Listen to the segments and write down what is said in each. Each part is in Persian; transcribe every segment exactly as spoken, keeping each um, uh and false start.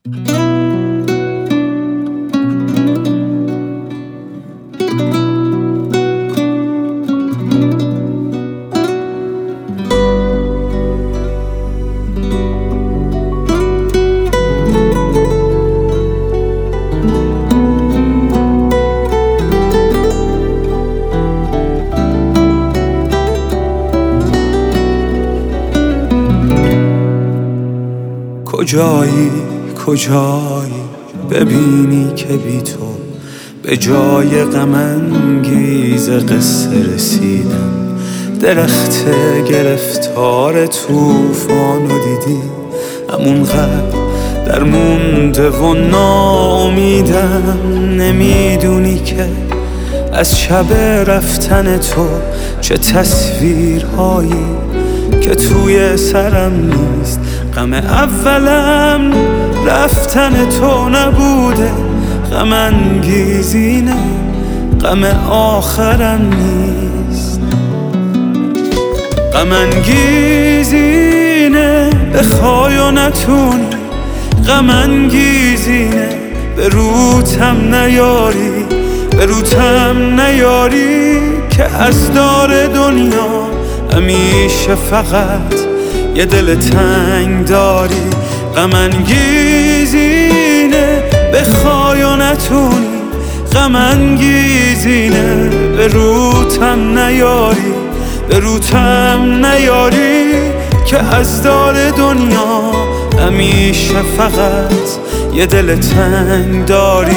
کجایی کجایی ببینی که بی تو به جای غم انگیز قصه رسیدم. درخت گرفتار طوفانو دیدی، همونقدر در مونده و ناامیدم. نمیدونی که از شب رفتن تو چه تصویرهایی که توی سرم نیست. غم اولم رفتن تو نبوده، غم انگیزینه، غم آخرم نیست. غم انگیزینه بخوای و نتونی، غم انگیزینه به روتم نیاری، به روتم نیاری که از دار دنیا همیشه فقط یه دل تنگ داری. غم انگیزینه بخوای و نتونی، غم انگیزینه به روتم نیاری، به روتم نیاری که از دار دنیا همیشه فقط یه دل تنگ داری.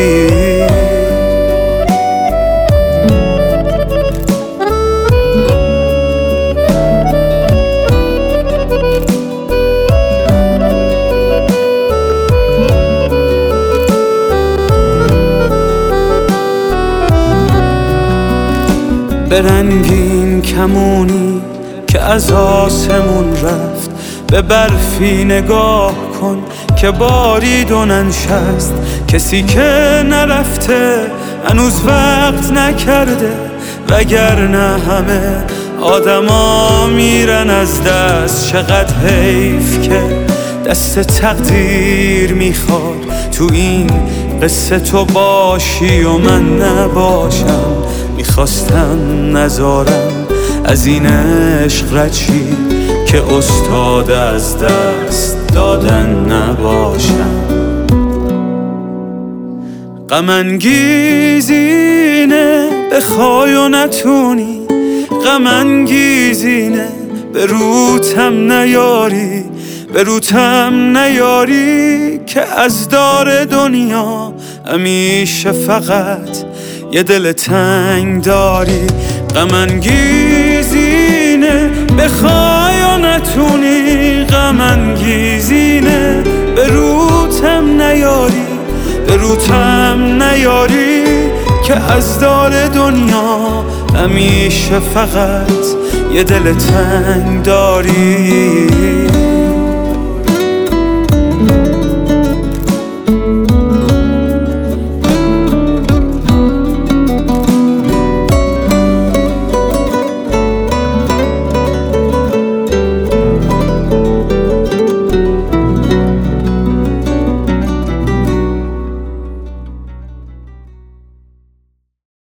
به رنگین کمونی که از آسمون رفت، به برفی نگاه کن که بارید و ننشست. کسی که نرفته هنوز وقت نکرده، وگرنه همه آدما میرن از دست. چقدر حیف که دست تقدیر میخواد تو این قصه تو باشی و من نباشم. میخواستم نذارم از این عشق رچی که استاد از دست دادن نباشم. غم انگیزینه بخوای و نتونی، غم انگیزینه به روتم نیاری، به روتم نیاری که از دار دنیا همیشه فقط یه دل تنگ داری. غم انگیزینه بخوای و نتونی، غم انگیزینه به روتم نیاری، به روتم نیاری که از دار دنیا همیشه فقط یه دل تنگ داری.